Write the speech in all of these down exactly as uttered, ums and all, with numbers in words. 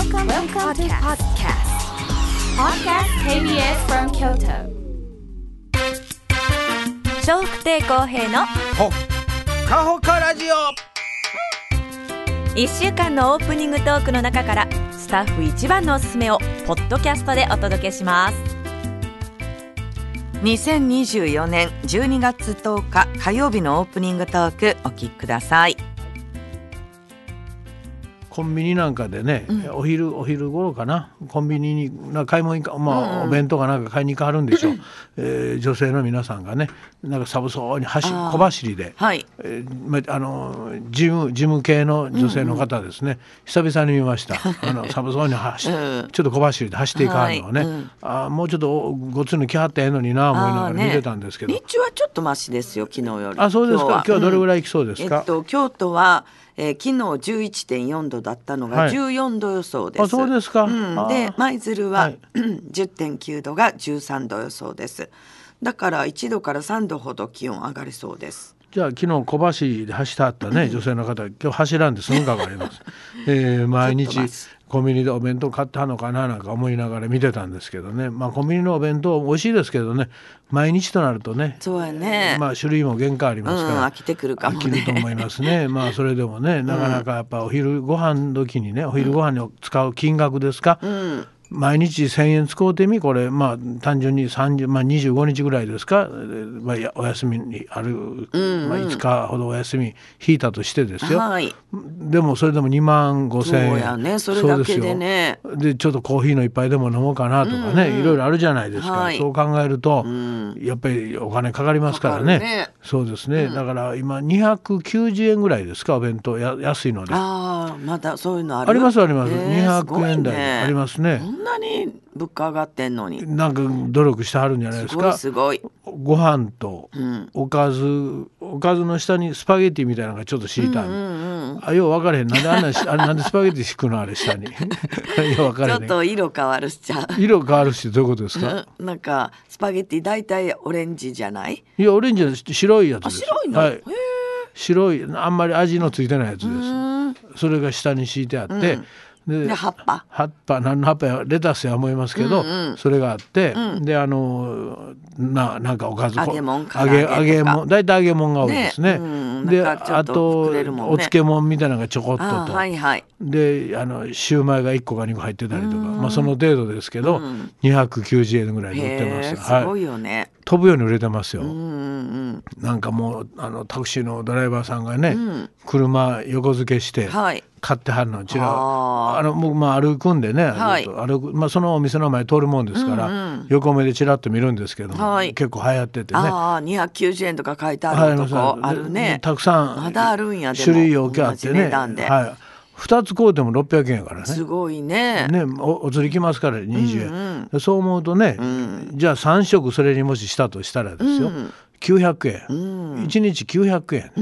Welcome, Welcome to podcast. Podcast ケービーエス from Kyoto. 笑福亭公平のほっかほかラジオ。 いっしゅうかんのオープニングトークの中からスタッフ一番のおすすめをポッドキャストでお届けします。にせんにじゅうよねんじゅうにがつとおか火曜日のオープニングトークお聞きください。 コンビニなんかでね、うん、お昼お昼頃かな、コンビニにな買い物に、まあうんうん、お弁当かなんか買いに行かはるんでしょう、えー、女性の皆さんがね、なんか寒そうに走小走りで、はい、えーまあの事務事務系の女性の方ですね、うんうん、久々に見ました。あの寒そうに走うん、ちょっと小走りで走っていかはるのはね、はいうん、あもうちょっとごついの来はってええのにな思いながら見てたんですけど、 ね、日中はちょっとマシですよ、昨日より。 あ、そうですか。今日はどれぐらい行きそうですか。 うんえっと、京都はえー、昨日 じゅういってんよんどだったのがじゅうよんど予想です、はい、 あそうですか、 うん、で舞鶴は、はい、じゅってんきゅうどがじゅうさんど予想です。だからいちどからさんどほど気温上がりそうです。 じゃあ昨日小走りで走ってあったね、女性の方、今日走らんですぐかかります、えー、毎日コンビニでお弁当買ってはんのかななんか思いながら見てたんですけどね、まあ、コンビニのお弁当美味しいですけどね、毎日となるとね、 そうやね、 まあ、種類も限界ありますから、 うん、飽きてくるかもね、 飽きると思いますね。まあそれでもね、なかなかやっぱお昼ご飯時にね、お昼ご飯に使う金額ですか、うん毎日せんえん使うてみ、これまあ単純にさんじゅう、まあ、にじゅうごにちぐらいですか、まあ、お休みにある、うんうんまあ、いつかほどお休み引いたとしてですよ、はい、でもそれでもにまんごせんえん、 そうやね、それだけでね、 でちょっとコーヒーの一杯でも飲もうかなとかね、うんうん、いろいろあるじゃないですか、はい、そう考えると、うん、やっぱりお金かかりますからね、ねそうですね、うん、だから今にひゃくきゅうじゅうえんぐらいですか、お弁当や安いので。 ああまだそういうのある。 ありますあります、えー、にひゃくえん台ありますね。 こんなに物価上がってんのになんか努力してはるんじゃないですか。 すごいすごい。 ご飯とおかず、うん、おかずの下にスパゲッティみたいなのがちょっと敷いたんで、うんうんうん、あよう分からへん、なんであんなあれなんでスパゲッティ敷くのあれ下によう分からへん、 ちょっと色変わるしちゃう。 色変わるしどういうことですか。 なんかスパゲッティ大体オレンジじゃない。 いやオレンジは白いやつです。 あ白いの、 はい、白いあんまり味のついてないやつです。それが下に敷いてあって、うんでで葉っぱ葉っぱ何の葉っぱやレタスや思いますけど、うんうん、それがあって、うん、であのななんかおかず揚げ物揚げ揚げ物大体揚げ物が多いですね、ねうん、であと、ね、お漬物みたいなのがちょこっとと、 はいはい、 であのシューマイがいっこかにこ入ってたりとか、まあ、その程度ですけど、うん、にひゃくきゅうじゅうえんぐらいで売ってます。 すごいよね、はい、 飛ぶように売れてますよ、 うんうん、 なんかもうあのタクシーのドライバーさんがね、うん、車横付けして、はい買ってはるのちらあの僕、まあ、歩くんでね、はい、歩くまあ、そのお店の前通るもんですから、うんうん、横目でちらっと見るんですけども、はい、結構流行っててね、 あにひゃくきゅうじゅうえんとか書いてあるとこあるね。 たくさんまだあるんや。でも種類多くあってね、はい、ふたつ買うてもろっぴゃくえんやからね。 すごい ね, ね お, お釣りきますからにじゅうえん、うんうん、そう思うとね、うん、じゃあさんしょくそれにもししたとしたらですよ、うん、きゅうひゃくえん、うん、いちにちきゅうひゃくえん、うん、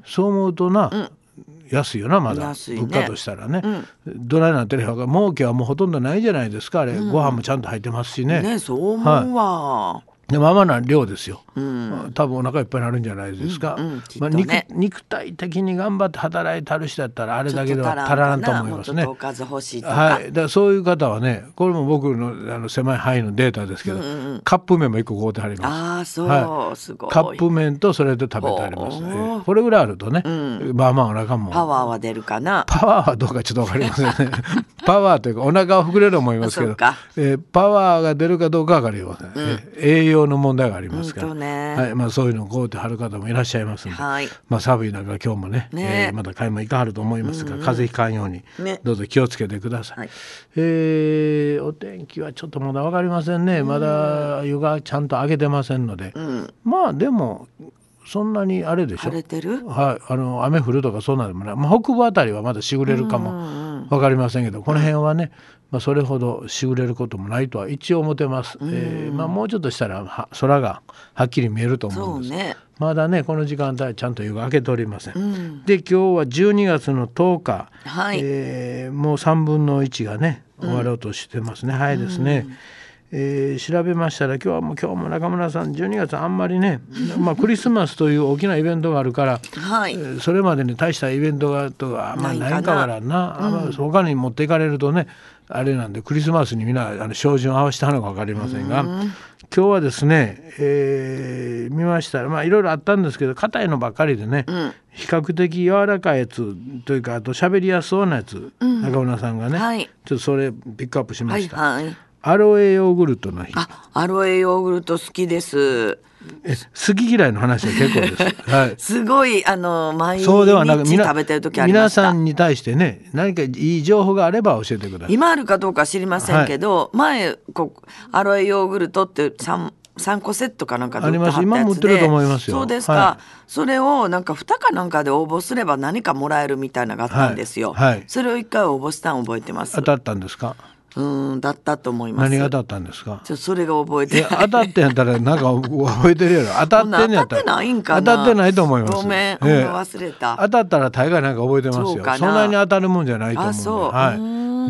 そう思うとな、うん安いよな、まだ、ね、物価としたらね、うん、どないなってるか儲けはもうほとんどないじゃないですかあれ、うん、ご飯もちゃんと入ってますしね。 ねそう思うわ、 はい、でまあまあな量ですよ、うん、多分お腹いっぱいになるんじゃないですか、うんうんねまあ、肉, 肉体的に頑張って働いてある人だったらあれだけでは足らんと思いますね。 もうちょっとおかず欲しいとか、 はい、だからそういう方はね、これも僕 の, あの狭い範囲のデータですけど、うんうん、カップ麺もいっこ買うてはります。 あそう、はい、すごい。 カップ麺とそれと食べてあります、えー、これぐらいあるとね、うん、まあまあお腹もパワーは出るかな。 パワーはどうかちょっと分かりませんねパワーというかお腹は膨れると思いますけど、えー、パワーが出るかどうかは分かりません、うんえー、栄養の問題がありますから、 ねはいまあ、そういうのを買うてはる方もいらっしゃいますので、はいまあ、寒い中今日も ね, ね、えー、また買い物行かはると思いますが、うんうん、風邪ひかんようにどうぞ気をつけてください、はいえー、お天気はちょっとまだ分かりませんね。まだ湯がちゃんと上げてませんので、うん、まあでもそんなにあれでしょ。 晴れてる、 はい、あの雨降るとかそんなでもない、まあ、北部あたりはまだしぐれるかも分かりませんけど、この辺はね、まあ、それほどしぐれることもないとは一応思ってます、えーまあ、もうちょっとしたら空がはっきり見えると思うんです、ね、まだねこの時間帯ちゃんと湯が明けておりません、うん、で今日はじゅうにがつのとおか、はいえー、もうさんぶんのいちがね終わろうとしてますね、うん、早いですね、 えー、調べましたら今日はもう今日も中村さんじゅうにがつあんまりね、まあ、クリスマスという大きなイベントがあるから、 はい、 えー、それまでに大したイベントがとかあんまりないんかからな、あんま他に持っていかれるとねあれなんでクリスマスにみんなあの照準を合わせたのか分かりませんが、今日はですね、えー、見ましたらまあいろいろあったんですけど硬いのばっかりでね、うん、比較的柔らかいやつというかあと喋りやすそうなやつ、うん、中村さんがね、はい、ちょっとそれピックアップしました、はいはい、アロエヨーグルトの日。 あ、アロエヨーグルト好きです。 え好き嫌いの話は結構です、はい、 すごいあの毎日食べてる時ありました。 皆さんに対してね何かいい情報があれば教えてください。 今あるかどうか知りませんけど、はい、前こうアロエヨーグルトって 3, 3個セットかなんかで売ってはったやつで、 今も売ってると思いますよ。 そうですか、はい、それをなんかにかなんかで応募すれば何かもらえるみたいなのがあったんですよ、はいはい、それをいっかい応募したの覚えてます。 当たったんですか？ うんだったと思います。 何が当たったんですか？ ちょそれが覚えてない。 当たってんやったらなんか覚えてるやろ。当たってんやったら当たってないんかな。 当たってないと思います。 ごめん、ええ、忘れた。 当たったら大概なんか覚えてますよ。 そ, そんなに当たるもんじゃないと思うんで。あそう、はい、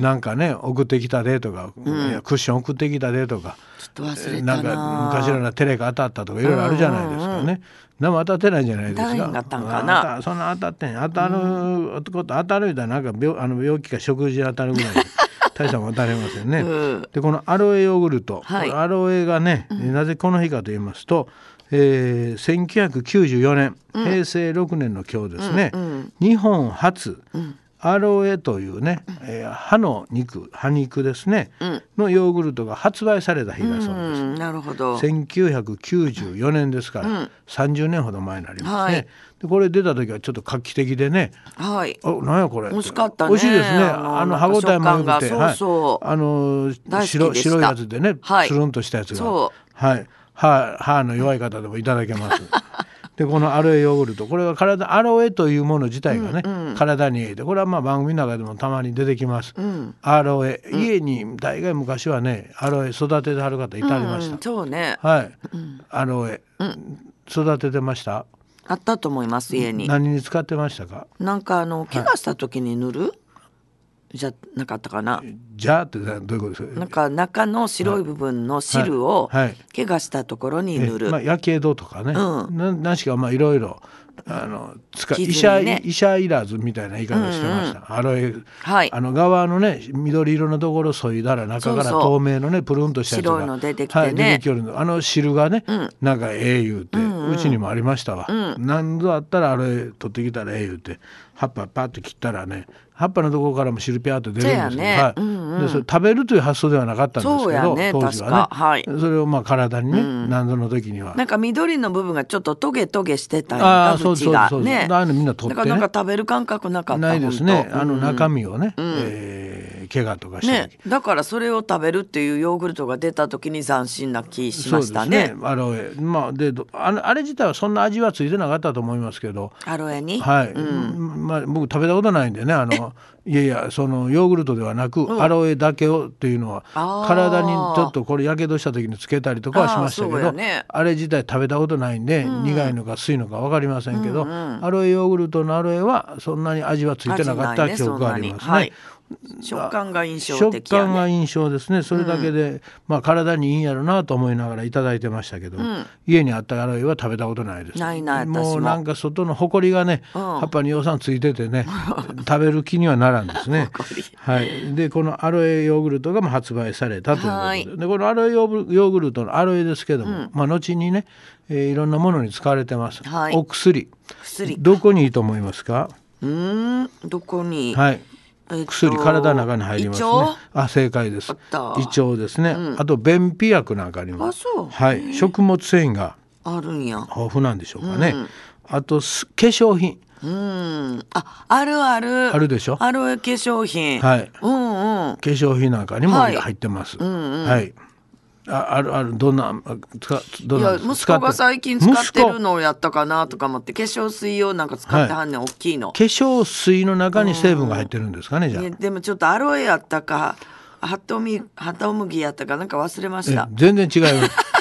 なんかね送ってきたでとか、うん、いやクッション送ってきたでとかちょっと忘れたな。 なんか昔のようなテレが当たったとかいろいろあるじゃないですかね、うんうん、何も当たってないんじゃないですか。 当たったんかな。 そんな当たってん当たる、うん、当たるみたいななんか 病, あの病気か食事当たるぐらい大したも当たりませんね、うん、でこのアロエヨーグルト、はい、アロエがね、うん、なぜこの日かと言いますと、えー、せんきゅうひゃくきゅうじゅうよねん、うん、へいせいろくねんの今日ですね、うんうん、日本初、うんアロエというね、えー、歯の肉歯肉ですね、うん、のヨーグルトが発売された日だそうです、うん、 なるほど。 せんきゅうひゃくきゅうじゅうよねんですから、うん、さんじゅうねんほど前になりますね、はい、でこれ出た時はちょっと画期的でね、 はい、 あなんやこれ美味しかったね。 美味しいですね。あの歯ごたえも良くて、 そうそう、 はい、あの白, 白いやつでね、はい、つるんとしたやつが、はい、歯, 歯の弱い方でもいただけますでこのアロエヨーグルトこれは体アロエというもの自体がね、うんうん、体にいいでこれはまあ番組の中でもたまに出てきます、うん、アロエ、うん、家に大概昔はねアロエ育ててはる方いてありました、うんうん、 そうね、 はい、うん、アロエ、うん、育ててました。 あったと思います家に。 何に使ってましたか？ なんかあの怪我した時に塗る、はいじゃなかったかな。 じゃあってどういうことですか？ なんか中の白い部分の汁を怪我したところに塗る、 はいはいまあ、やけどとかね、うん、な, なんしかまあいろいろあの使い、ね、医者医者いらずみたいな言い方してました、うんうん、アロエ、はい、あの側のね緑色のところをそいだら中から透明のねプルンとしたやつが白いの出てきてね、はい、 出てきるあの汁がね、うん、なんかええ言うて、うんうん、うちにもありましたわ、うん、何度あったらアロエ取ってきたらええ言うて葉っぱパッと切ったらね葉っぱのところからも汁ピャーっと出るんですよ、ねはいうんうん、でそれ食べるという発想ではなかったんですけど、ね、当時はね、はい、それをまあ体にね、うん、何度の時にはなんか緑の部分がちょっとトゲトゲしてたんやあそうそうそうそう、 ね、 あのみんな取ってねなんか食べる感覚なかったないですねあの中身をね、うんえー、怪我とかして、 ね、だからそれを食べるっていうヨーグルトが出た時に斬新な気しましたね。 そうですねアロエ、まあ、であのあれ自体はそんな味はついてなかったと思いますけどアロエにはい、うんまあ、僕食べたことないんでねあのいやいやそのヨーグルトではなく、うん、アロエだけをっていうのは体にちょっとこれやけどした時につけたりとかはしましたけど あ,、ね、あれ自体食べたことないんで、うん、苦いのか酸いのか分かりませんけど、うんうん、アロエヨーグルトのアロエはそんなに味はついてなかった記憶がありますね、はい食感が印象的やね。 食感が印象ですね。それだけで、うんまあ、体にいいんやろなと思いながらいただいてましたけど、うん、家にあったアロエは食べたことないです。 ないない私ももうなんか外のホコリがね、うん、葉っぱによさんついててね食べる気にはならんですねはい、でこのアロエヨーグルトが発売されたということで、はい、でこのアロエヨーグルトのアロエですけども、うんまあ、後にね、えー、いろんなものに使われてます、はい、お薬薬どこにいいと思いますか？ うーんどこにはいえっと、薬体の中に入りますね。あ正解です。胃腸ですね、うん、あと便秘薬なんかにもあそう、 はい、食物繊維があるんや豊富なんでしょうかね、うん、あと化粧品うんああるあるあるでしょ。 ある化粧品はい、 うんうん、 化粧品なんかにも入ってます。はい、うんうんはいああるあるどんなどんないや息子が最近使ってるのをやったかなとか思って化粧水をなんか使ってはんねん、はい、大きいの化粧水の中に成分が入ってるんですかね、うん、じゃあでもちょっとアロエやったかハトミハトムギやったかなんか忘れました。 全然違う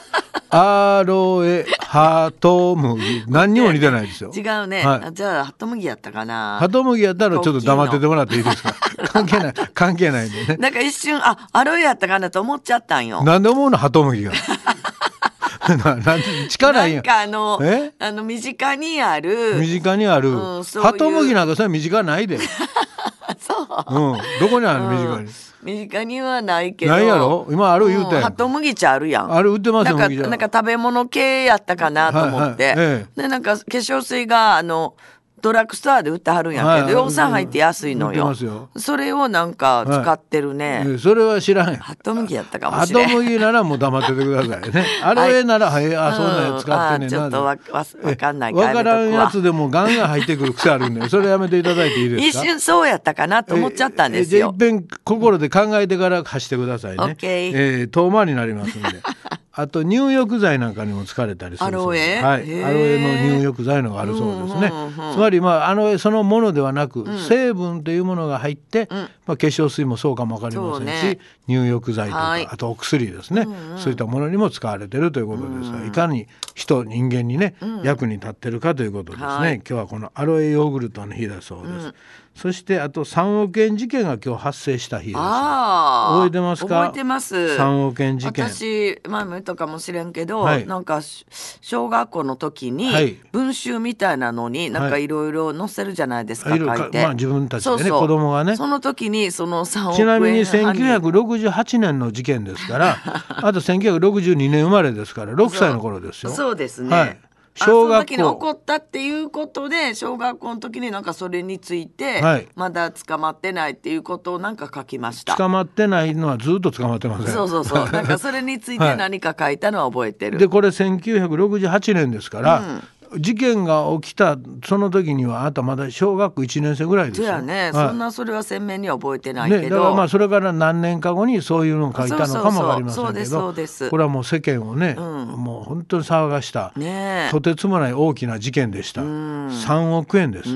アロエハトムギ何にも似てないですよ。 違うね、 はい、 あじゃあハトムギやったかな。 ハトムギやったらちょっと黙っててもらっていいですか。関係ない関係ないんでね。 なんか一瞬あアロエやったかなと思っちゃったんよ。 なんで思うのハトムギが。ななん力ないやん。 なんかあのえあの身近にある身近にある、 うん、そういうハトムギなんかそれ身近ないで。 そう、 うん、どこにある身近に、 身近にはないけどないやろ今ある言うて、 うん、ハトムギ茶あるやん。 ある売ってますよ。 なんかなんか食べ物系やったかなと思って、 はいはいええ、 でなんか化粧水があのドラッグストアで売ってはるんやけど、 はいはい、 予算入って安いの よ, 売ってますよ。 それをなんか使ってるね、 はい、それは知らん。 ハトムギやったかもしれん。 ハトムギならもう黙っててくださいね。アロエなら、はい、あそんなやつ使ってんねんな、 うん、ちょっとわわわかんないわからんやつでもガンガン入ってくる癖あるんでそれやめていただいていいですか。 一瞬そうやったかなと思っちゃったんですよ。 じゃあ一遍心で考えてから走ってくださいね。 オッケー、 えー、遠回りになりますんであと入浴剤なんかにも使われたりするそうです。 アロエ、 はい、アロエの入浴剤のがあるそうですね、うんうんうん、つまり、まあ、アロエそのものではなく、うん、成分というものが入って、うんまあ、化粧水もそうかもわかりませんし、ね、入浴剤とか、はい、あとお薬ですね、うんうん、そういったものにも使われているということですが、うん、いかに人人間にね、うん、役に立っているかということですね、はい、今日はこのアロエヨーグルトの日だそうです、うん、そしてあとさんおくえん事件が今日発生した日です。 あ覚えてますか。 覚えてます。 さんおくえん事件。 私前も言ったかもしれんけど、 はい、 なんか小学校の時に文集みたいなのになんかいろいろ載せるじゃないですか、はい、書いて、 まあ、自分たちでね、 そうそう子供がね。 その時にそのさんおくえん、 ちなみにせんきゅうひゃくろくじゅうはちねんの事件ですからあとせんきゅうひゃくろくじゅうにねん生まれですからろくさいの頃ですよ。 そう、そうですね、 はい、 小学校その時に起こったっていうことで小学校の時になんかそれについて、はい、まだ捕まってないっていうことをなんか書きました。 捕まってないのはずっと捕まってません。 そうそうそうなんかそれについて何か書いたのは覚えてる、 はい、でこれせんきゅうひゃくろくじゅうはちねんですから、うん、事件が起きたその時にはあなたまだ小学校いちねん生ぐらいですよ。 そうやね、はい、そんなそれは鮮明には覚えてないけど、 ね、だからまあそれから何年か後にそういうのを書いたのかもわかりませんけど、これはもう世間をね、うん、もう本当に騒がした、ね、とてつもない大きな事件でした、うん、さんおくえんです、うん、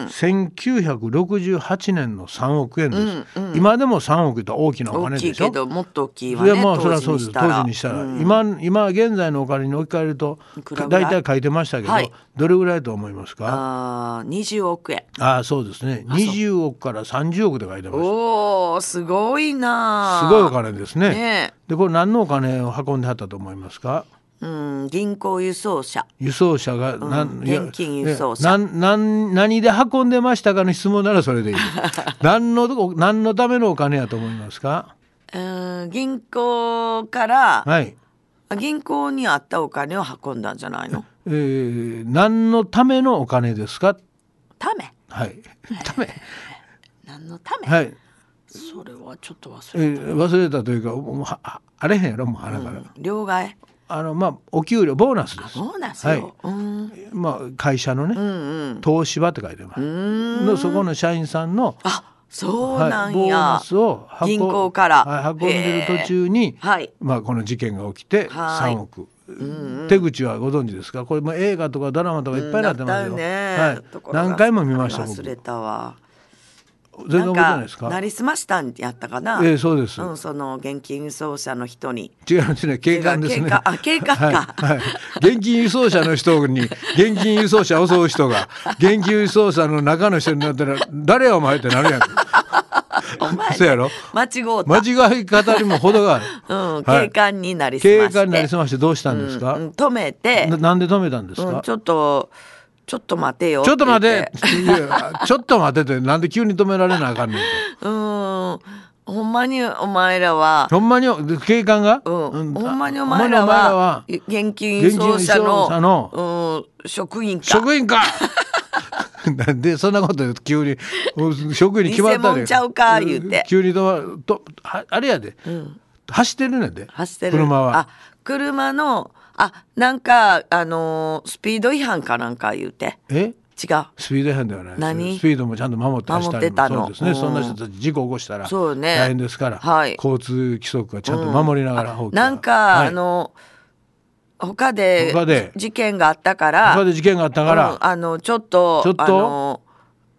せんきゅうひゃくろくじゅうはちねんのさんおくえんです、うんうん、今でもさんおくって大きなお金でしょ。 大きいけどもっと大きいわね、 まあ、それはそうです当時にしたら、うん、今, 今現在のお金に置き換えると大体書いてましたけど、はい、どれぐらいと思いますか。 あにじゅうおくえん。 あそうですね、にじゅうおくからさんじゅうおくで書いてました。 おーすごいな。 すごいお金です ね, ね。でこれ何のお金を運んではったと思いますか。 うん、銀行輸送車輸送車が、うん、 現金輸送車なな何で運んでましたかの質問ならそれでいい何の何のためのお金やと思いますか。 うん銀行から、 はい、 銀行にあったお金を運んだんじゃないの。 えー、何のためのお金ですか。 ため、 はい、ため何のため、 はい、 それはちょっと忘れた、 えー、忘れたというかもうはあれへんやろもう鼻から、うん、 両替あのまあお給料ボーナスです。 ボーナスよ、はい、 うんまあ、会社のね、うんうん、東芝って書いてます。 うんのそこの社員さんのあそうなんや、 はい、ボーナスを銀行から、 はい、運んでる途中に、 はいまあ、この事件が起きてさんおく、うんうん、手口はご存知ですか。これも映画とかドラマとかいっぱいなってますよ、 うんねはい、何回も見ました。 忘れたわ。 全然覚えてないですか。 なりすましたんやったかな。 えー、そうです、 うん、その現金輸送車の人に違うんですね、警官ですね。 あ警官か、 はいはい、現金輸送車の人に現金輸送車を襲う人が現金輸送車の中の人になったら誰やお前ってなるやんお前、ね、 そうやろ間違うた間違い方にも程がある、 うんはい、警官になりすまして警官になりすましてどうしたんですか、 うんうん、止めてな, なんで止めたんですか、 うん、ちょっとちょっと待てよちょっと待ていやちょっと待てってなんで急に止められなあかんねんとうんほんまにお前らはほんまに警官が、 うんうん、ほんまにお前らは現金輸送車 の, の、うん、職員か職員かなんでそんなこと言うと急に職員に決まったで偽物ちゃうか言って急にととあれやで、うん、走ってるねんで走ってる車はあ車のあなんかあのー、スピード違反かなんか言うてえ違うスピード違反ではないです。 何スピードもちゃんと守って走ったりも守ってたのそうですね、うん、そんな人たち事故起こしたら大変ですから、 ねはい、 交通規則はちゃんと守りながら、 うん、なんか、はい、あの他で他で事件があったから他で事件があったから、 うん、あのちょっとちょっとあの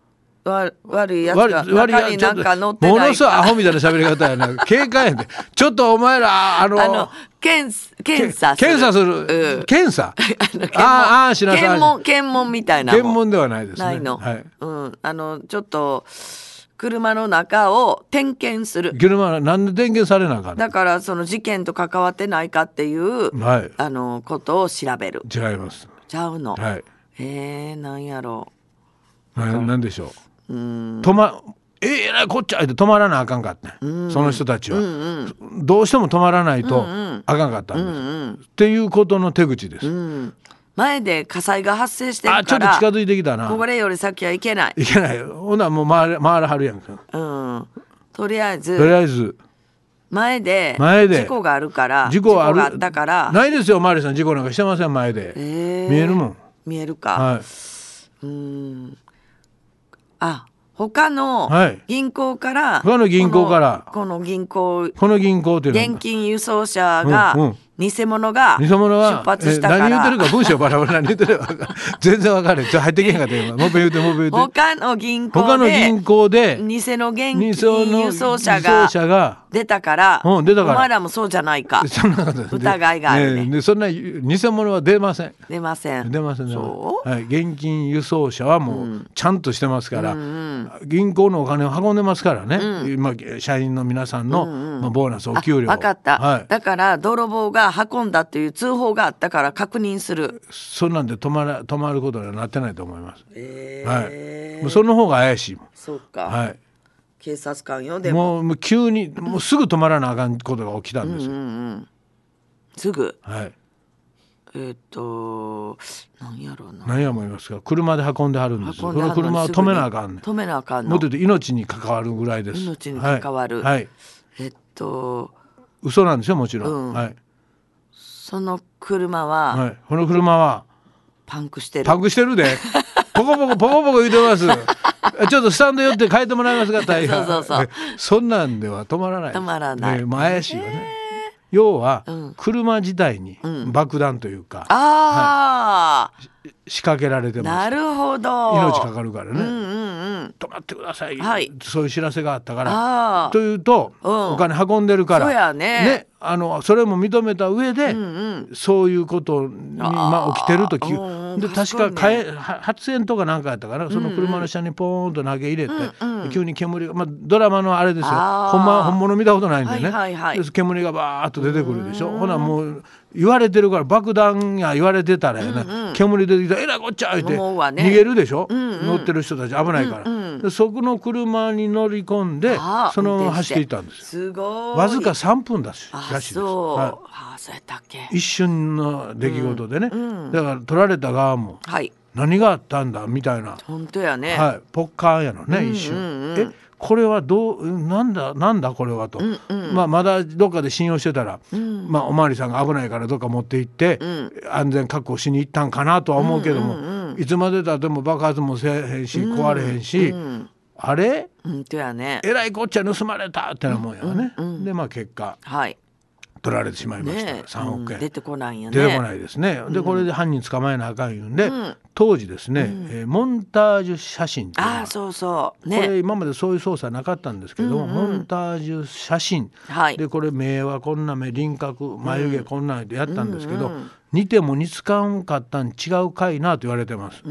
わ悪いやつが中になんか乗ってないか。 ものすごいアホみたいな喋り方やな。警戒やで。ちょっとお前らあのあの検検査する検査する、うん、検査ああしなさい。検問検問みたいな検問ではないですね。 ないの、 はい、 うん、あのちょっと車の中を点検する。 車なんで点検されなあかんの？ だからその事件と関わってないかっていう、はい、あのことを調べる。 違います。 ちゃうの。 はい。 えー、なんやろう。な, なんでしょう。うん。止まえー、えらいこっちゃって止まらなあかんかった、うん、その人たちは、うんうん、どうしても止まらないとあかんかったんです、うんうん、っていうことの手口です。うん、 前で火災が発生してるから、 あちょっと近づいてきたな。 これより先はいけない。 いけない。ほなもう回れ回らはるやんか。 うん。とりあえず。 とりあえず。 前で前で事故があるから事故あるがあったからないですよ。マリさん事故なんかしてません。前で、えー、見えるもん。 見えるか。 はい、 うん。あ。他の銀行から、はい、 他の銀行からこの銀行この銀行というのは現金輸送車が、うんうん偽物が出発したから何言ってるか文章バラバラ何言ってるか全然分かる。ちょっと入ってけへんかったよ。もう一回言うてもう一回言うて。 他の銀行で他の銀行で偽の現金輸送車が出たから、 うん、出たからお前らもそうじゃないかそんなこと疑いがあるね。 ねでそんな偽物は出ません。 出ません。 出ません。 そう、 はい、現金輸送車はもうちゃんとしてますから、うんうんうん、銀行のお金を運んでますからね、うんまあ、社員の皆さんの、うんうんまあ、ボーナスお給料分かった、 はい、 だから泥棒が運んだっていう通報があったから確認する。 そんなんで止まら、止まることにはなってないと思います、えーはい、もうその方が怪しいもん。 そうか、 はい、 警察官よ。でももう、もう急にもうすぐ止まらなあかんことが起きたんですよ、うんうんうん、 すぐ、 はい、 えー、っと何やろうな何や思いますか。車で運んではるんですよ。この車を止めなあかんねん。 止めなあかんの。 もっと言うと命に関わるぐらいです。 命に関わる、 はいはい、 えっと嘘なんですよもちろん、うんはい、 その車は、 はい、この車はパンクしてる。 パンクしてるでポコポコポコポコ言うてますちょっとスタンド寄って変えてもらえますか大変そうそうそうそんなんでは止まらない。 止まらない、 ね、もう怪しいわね。要は、うん、車自体に爆弾というか、 うんあはい、仕掛けられてます。 なるほど。 命かかるからね、うんうんうん、止まってください、はい、そういう知らせがあったからというと、うん、お金運んでるからそうやね、 ね、あのそれも認めた上で、うんうん、そういうことに、まあ、起きてるときで確かかえ、ね、発煙とかなんかやったからその車の下にポーンと投げ入れて、うんうん、急に煙が、まあ、ドラマのあれですよ。ほんま本物見たことないんでね、はいはいはい、で煙がバーッと出てくるでしょ。ほなもう言われてるから爆弾や言われてたらやね、うんうん、煙出てきたらえらいこっちゃいって逃げるでしょ、うんうん、乗ってる人たち危ないから、うんうん、でそこの車に乗り込んでそのまま走っていったんですよ。 すごい。 わずかさんぷんだしらしいです。 そう、 はい、 あそうやったっけ。 一瞬の出来事でね、うんうん、だから取られた側も、 はい、 何があったんだみたいな。 本当やね、 はい、ポッカーやのね、うんうんうん、一瞬えこれはどうなんだなんだこれはと、うんうんまあ、まだどっかで信用してたら、うんまあ、おまわりさんが危ないからどっか持って行って、うん、安全確保しに行ったんかなとは思うけども、うんうんうん、いつまでたっても爆発もせえへんし、うん、壊れへんし、うん、あれ、 うんとやね、 えらいこっちゃ盗まれたってなもんやね、うんうんうん、でまあ結果、 はい取られてしまいました、 ね、 さんおくえん、うん、 出てこないよね。 出てこないですね。でこれで犯人捕まえなあかん言うんで、うん、当時ですね、うんえー、モンタージュ写真っていうのはあそうそう、ね、 これ今までそういう操作なかったんですけども、うんうん、モンタージュ写真、はい、でこれ目はこんな目輪郭眉毛こんなんでやったんですけど、うんうん、似ても似つかんかったん違うかいなと言われてます、うん、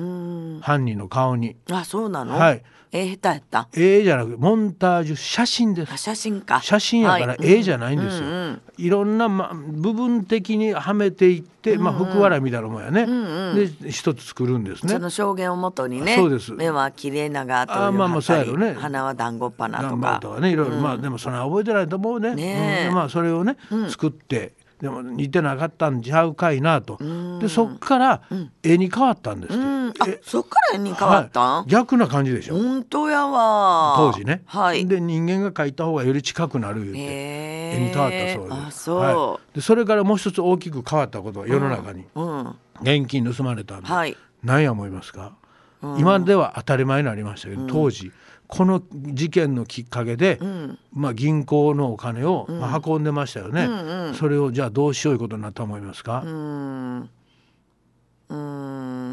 犯人の顔に。 あそうなの、 はいえー、下手やった。 絵じゃなくモンタージュ写真です。 あ写真か。 写真やから絵じゃないんですよ、はいうんうん、いろんな、ま、部分的にはめていって、うんうんまあ、福笑いみたいなもんやね、うんうん、で一つ作るんですね。 その証言をもとにね。 そうです。 目は綺麗ながというはったり、 あまあまあそうやろね、 鼻は団子っ鼻とかとかねいろいろ、うん、まあでもそれは覚えてないと思うね。ね、うん、まあそれをね、うん、作ってでも似てなかったんちゃうかいなと。でそっから絵に変わったんですって、うん、 あそっから絵に変わったん、 はい、逆な感じでしょ。 本当やわ当時ね、 はい、 で人間が描いた方がより近くなる言うて絵に変わったそうです。 あそう、 はい、でそれからもう一つ大きく変わったことが世の中に、うんうん、現金盗まれたんで、はい、何や思いますか、うん、今では当たり前になりましたけど、うん、当時この事件のきっかけで、うんまあ、銀行のお金を、まあ、運んでましたよね、うんうんうん、それをじゃあどうしよういうことになったと思いますか。 うーんうーん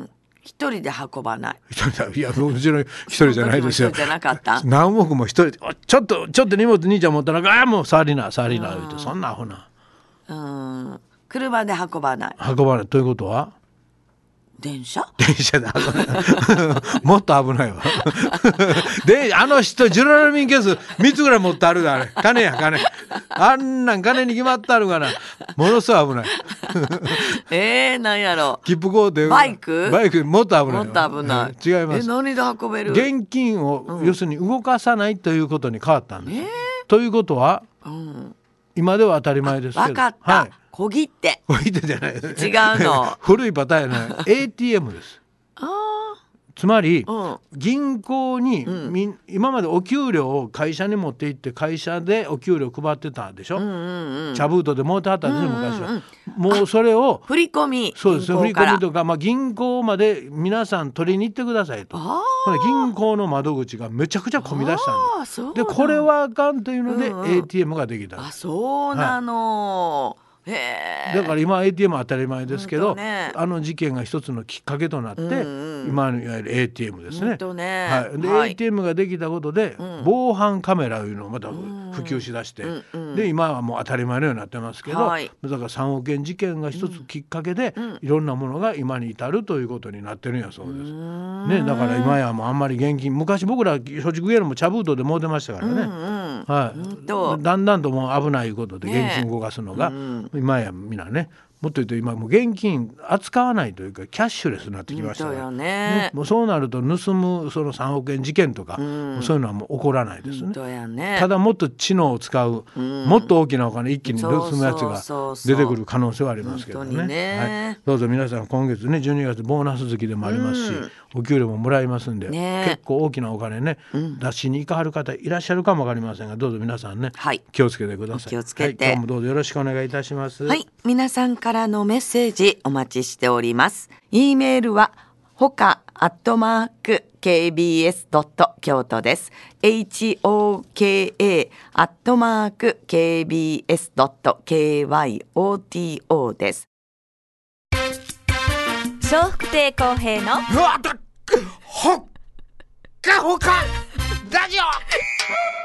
一人で運ばない。 一人でいやもちろん一人じゃないですよ。 一人じゃなかった。 何億も一人でちょっとちょっと荷物兄ちゃん持ったらああもう触りな触りな言うとそんなアホな。 うん、車で運ばない。 運ばないということは電車電車でもっと危ないわであの人ジュラルミンケースみっつぐらい持ってあるだあれ金や金あんなん金に決まってあるからものすごい危ないえー、なんやろ切符買うてバイクバイクもっと危ないもっと危ない、 違います。 え何で運べる。 現金を、うん、要するに動かさないということに変わったんです、えー、ということは、うん、今では当たり前ですけど分かった、はい、小切手小切手じゃない違うの古いパターンやないエーティーエム ですあつまり、 うん、 銀行に、 うん、 今までお給料を会社に持って行って会社でお給料配ってたでしょ、 うんうんうん、 茶封筒でもうてはったんですよ、うんうんうん、昔はもうそれを振り込みそうです振り込みとか、まあ、銀行まで皆さん取りに行ってくださいと銀行の窓口がめちゃくちゃ混み出したんですでこれはあかんというので、うんうん、エーティーエム ができた。 あそうなの、はいへだから今 エーティーエム は当たり前ですけど、ね、あの事件が一つのきっかけとなって、うんうん、今のいわゆる エーティーエム ですね。 ねはい、で、はい、エーティーエム ができたことで、うん、防犯カメラいうのをまた普及しだして、うんうん、で今はもう当たり前のようになってますけど、はい、だからさんおくえん事件が一つきっかけで、うん、いろんなものが今に至るということになってるんやそうです。ね、だから今やもうあんまり現金昔僕ら松竹芸能も茶封筒でもうてましたからね、うんうんはい、だんだんともう危ないことで現金動かすのが、ねうん今やみんなねもっと言うと今もう現金扱わないというかキャッシュレスになってきましたから、 ねね、もうそうなると盗むそのさんおくえん事件とか、うん、そういうのはもう起こらないですね。 ねただもっと知能を使う、うん、もっと大きなお金一気に盗むやつが出てくる可能性はありますけど ね, ね、はい、どうぞ皆さん今月ねじゅうにがつボーナス月でもありますし、うん、お給料ももらいますんで、ね、結構大きなお金ね、うん、出しに行かはる方いらっしゃるかもわかりませんがどうぞ皆さんね、はい、気をつけてください。 気をつけて、 はい、今日もどうぞよろしくお願いいたします。 はい、皆さんからのメッセージお待ちしております。 E メールはほかアットマーク ケービーエス ドット 京都です。 ホカ アットマーク ケービーエス ドット 京都 です。 笑福亭公平のうわだほっかほかラジオ